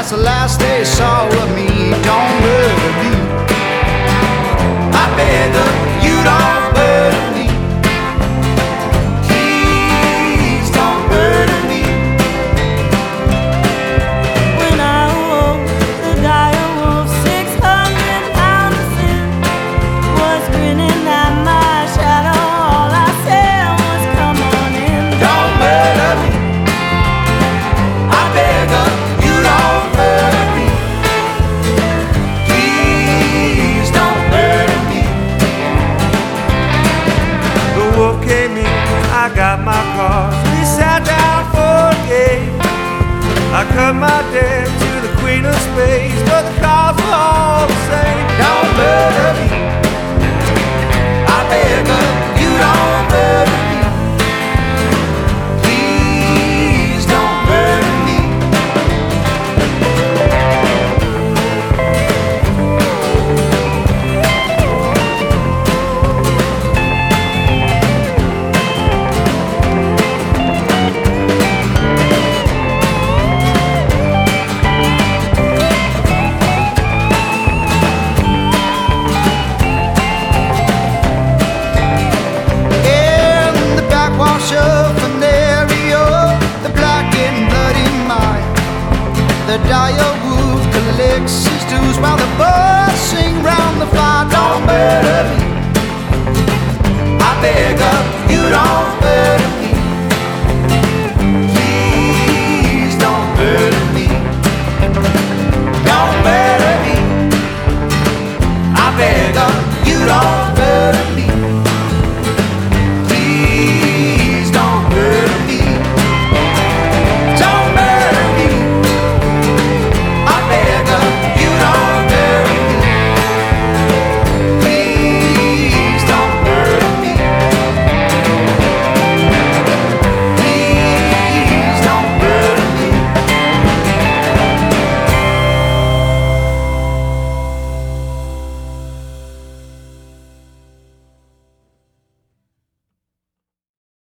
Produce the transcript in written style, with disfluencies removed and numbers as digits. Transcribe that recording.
that's the last they saw of me. Don't murder me. I beg of you, don't murder me. Please don't murder me. When I awoke, the dire wolf, 600 pounds of sin, was grinning at my shadow. All I said was, come on in. Don't murder me. I beg of you, don't murder me. Please don't murder me. The wolf came in, I got my cards. We sat down for a game. I cut my debt to the queen of spades, but the cards were all the same. Don't murder me. I beg of you, don't murder me. Please don't murder me. In the backwash of Venerio, the black and bloody mine, the dire wolf collects his dues while the birds sing round the fire. Don't murder me. I beg of you,